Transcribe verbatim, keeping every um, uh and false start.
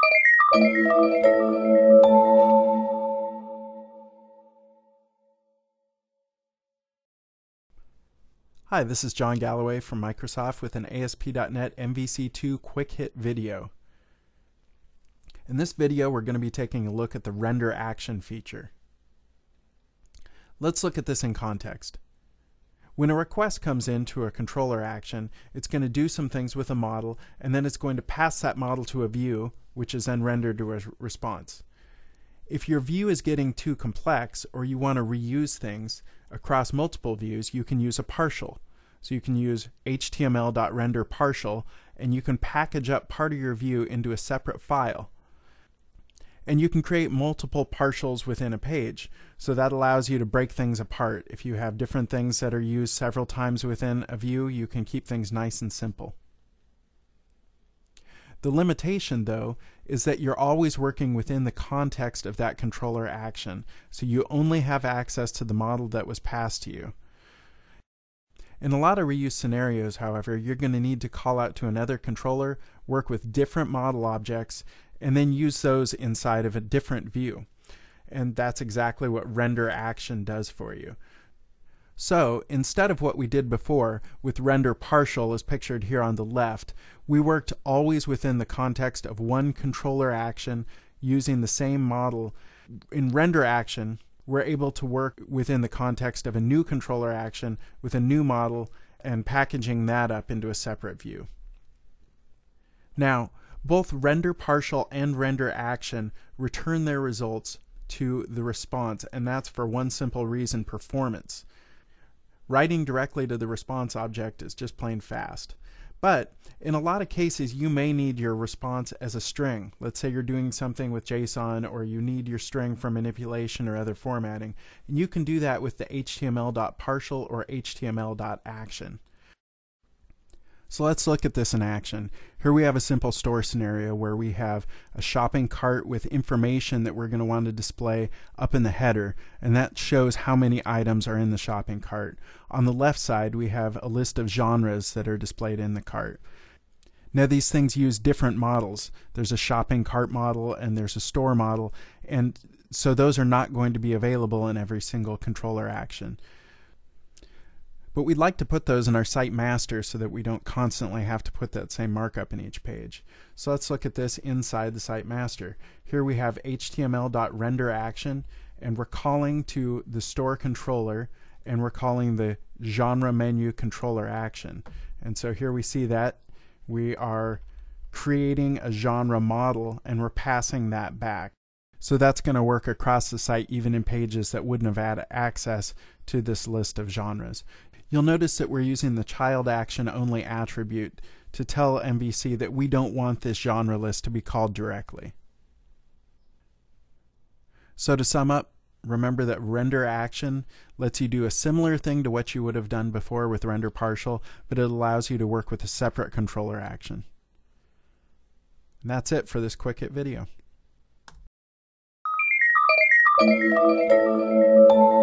Hi, this is John Galloway from Microsoft with an A S P dot net M V C two quick hit video. In this video, we're going to be taking a look at the render action feature. Let's look at this in context. When a request comes into a controller action, it's going to do some things with a model, and then it's going to pass that model to a view, which is then rendered to a response. If your view is getting too complex, or you want to reuse things across multiple views, you can use a partial. So you can use H T M L dot render partial, and you can package up part of your view into a separate file. And you can create multiple partials within a page. So that allows you to break things apart. If you have different things that are used several times within a view, you can keep things nice and simple. The limitation, though, is that you're always working within the context of that controller action. So you only have access to the model that was passed to you. In a lot of reuse scenarios, however, you're going to need to call out to another controller, work with different model objects, and then use those inside of a different view. And that's exactly what render action does for you. So instead of what we did before with render partial as pictured here on the left, we worked always within the context of one controller action using the same model. In render action, we're able to work within the context of a new controller action with a new model and packaging that up into a separate view. Now, both render partial and render action return their results to the response, and that's for one simple reason: performance. Writing directly to the response object is just plain fast. But in a lot of cases, you may need your response as a string. Let's say you're doing something with JSON, or you need your string for manipulation or other formatting. And you can do that with the H T M L dot partial or H T M L dot action. So let's look at this in action. Here we have a simple store scenario where we have a shopping cart with information that we're going to want to display up in the header, and that shows how many items are in the shopping cart. On the left side, we have a list of genres that are displayed in the cart. Now, these things use different models. There's a shopping cart model and there's a store model, and so those are not going to be available in every single controller action. But we'd like to put those in our site master so that we don't constantly have to put that same markup in each page. So let's look at this inside the site master. Here we have H T M L dot render action, and we're calling to the store controller, and we're calling the genre menu controller action. And so here we see that we are creating a genre model, and we're passing that back. So that's going to work across the site even in pages that wouldn't have had access to this list of genres. You'll notice that we're using the child action only attribute to tell M V C that we don't want this genre list to be called directly. So to sum up, remember that render action lets you do a similar thing to what you would have done before with render partial, but it allows you to work with a separate controller action. And that's it for this quick hit video.